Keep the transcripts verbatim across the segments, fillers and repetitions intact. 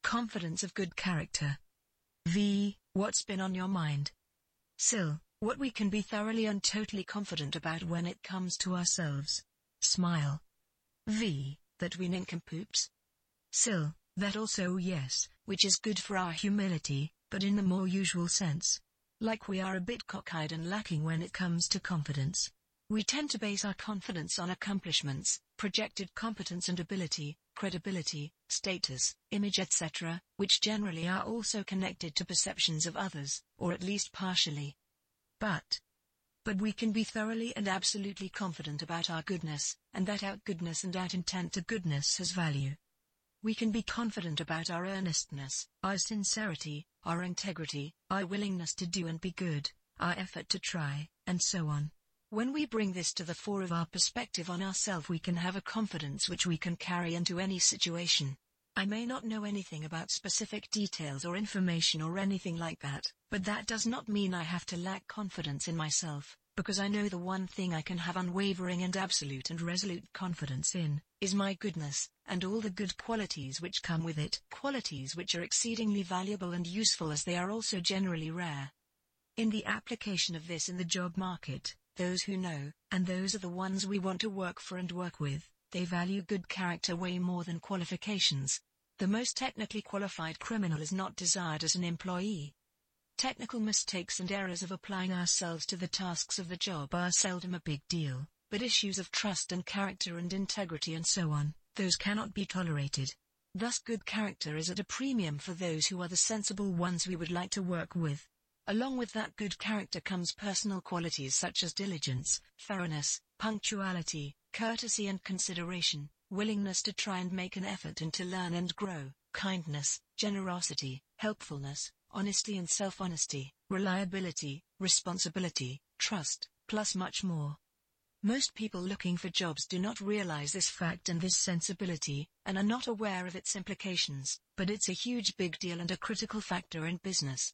Confidence of good character. V. What's been on your mind? Sil. What we can be thoroughly and totally confident about when it comes to ourselves. Smile. V. That we nincompoops. Sil. That also yes, which is good for our humility, but in the more usual sense. Like we are a bit cockeyed and lacking when it comes to confidence. We tend to base our confidence on accomplishments, projected competence and ability, credibility, status, image et cetera, which generally are also connected to perceptions of others, or at least partially. But, but we can be thoroughly and absolutely confident about our goodness, and that our goodness and our intent to goodness has value. We can be confident about our earnestness, our sincerity, our integrity, our willingness to do and be good, our effort to try, and so on. When we bring this to the fore of our perspective on ourselves, we can have a confidence which we can carry into any situation. I may not know anything about specific details or information or anything like that, but that does not mean I have to lack confidence in myself, because I know the one thing I can have unwavering and absolute and resolute confidence in, is my goodness, and all the good qualities which come with it, qualities which are exceedingly valuable and useful as they are also generally rare. In the application of this in the job market, those who know, and those are the ones we want to work for and work with, they value good character way more than qualifications. The most technically qualified criminal is not desired as an employee. Technical mistakes and errors of applying ourselves to the tasks of the job are seldom a big deal, but issues of trust and character and integrity and so on, those cannot be tolerated. Thus good character is at a premium for those who are the sensible ones we would like to work with. Along with that good character comes personal qualities such as diligence, thoroughness, punctuality, courtesy and consideration, willingness to try and make an effort and to learn and grow, kindness, generosity, helpfulness, honesty and self-honesty, reliability, responsibility, trust, plus much more. Most people looking for jobs do not realize this fact and this sensibility, and are not aware of its implications, but it's a huge big deal and a critical factor in business.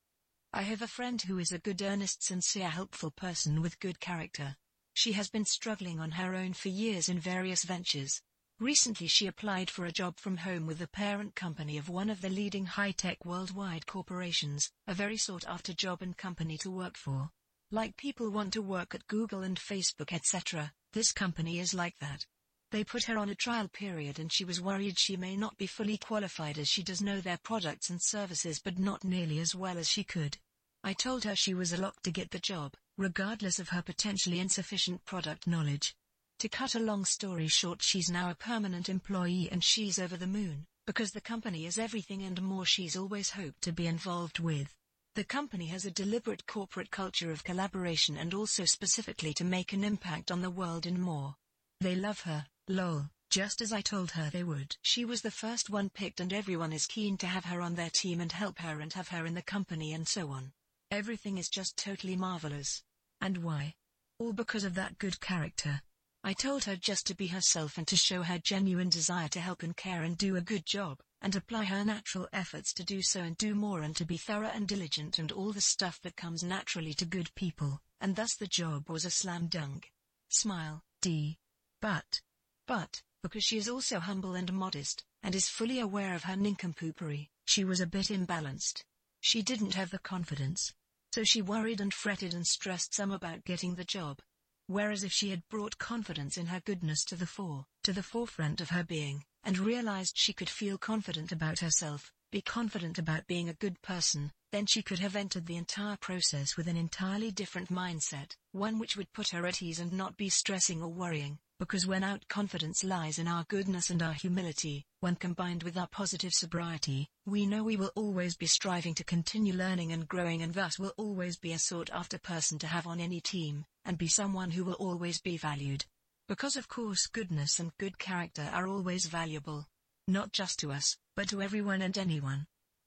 I have a friend who is a good, earnest, sincere, helpful person with good character. She has been struggling on her own for years in various ventures. Recently she applied for a job from home with the parent company of one of the leading high-tech worldwide corporations, a very sought-after job and company to work for. Like people want to work at Google and Facebook et cetera, this company is like that. They put her on a trial period and she was worried she may not be fully qualified as she does know their products and services but not nearly as well as she could. I told her she was a lock to get the job, regardless of her potentially insufficient product knowledge. To cut a long story short, she's now a permanent employee and she's over the moon, because the company is everything and more she's always hoped to be involved with. The company has a deliberate corporate culture of collaboration and also specifically to make an impact on the world and more. They love her, lol, just as I told her they would. She was the first one picked and everyone is keen to have her on their team and help her and have her in the company and so on. Everything is just totally marvelous. And why? All because of that good character. I told her just to be herself and to show her genuine desire to help and care and do a good job, and apply her natural efforts to do so and do more and to be thorough and diligent and all the stuff that comes naturally to good people, and thus the job was a slam dunk. Smile, D. But, but, because she is also humble and modest, and is fully aware of her nincompoopery, she was a bit imbalanced. She didn't have the confidence. So she worried and fretted and stressed some about getting the job. Whereas if she had brought confidence in her goodness to the fore, to the forefront of her being, and realized she could feel confident about herself, be confident about being a good person, then she could have entered the entire process with an entirely different mindset, one which would put her at ease and not be stressing or worrying, because when our confidence lies in our goodness and our humility, when combined with our positive sobriety, we know we will always be striving to continue learning and growing and thus will always be a sought-after person to have on any team, and be someone who will always be valued. Because of course goodness and good character are always valuable. Not just to us, but to everyone and anyone.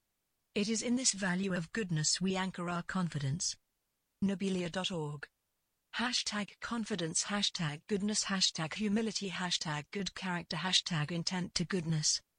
It is in this value of goodness we anchor our confidence. Nobilia dot org. Hashtag confidence, hashtag goodness, hashtag humility, hashtag good character, hashtag intent to goodness.